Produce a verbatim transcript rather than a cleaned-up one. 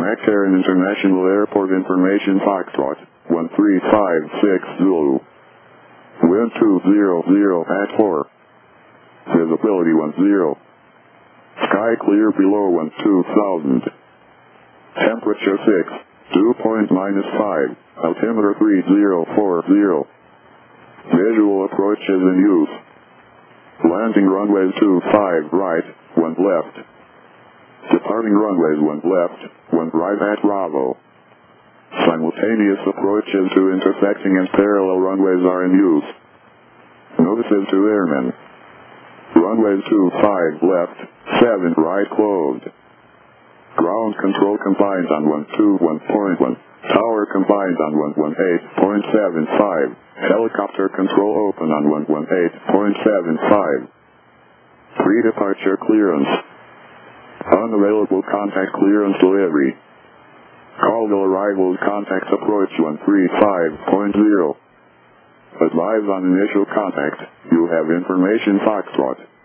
McCarran International Airport information Foxtrot, one three five six Zulu. Wind two zero zero at four. Visibility one zero. Sky clear below one two thousand. Temperature six, dew point minus five, altimeter three zero four zero. Visual approach is in use. Landing runways two five right, one left. Departing runways one left, one right at Bravo. Simultaneous approaches to intersecting and parallel runways are in use. Notices to airmen. Runways two five left, seven right closed. Ground control combined on one two one point one. Tower combined on one one eight point seven five. Helicopter control open on one one eight point seven five. Pre-departure clearance. Unavailable contact clearance delivery. Colville arrivals contact approach one three five point zero. Advise on initial contact. You have information Foxtrot.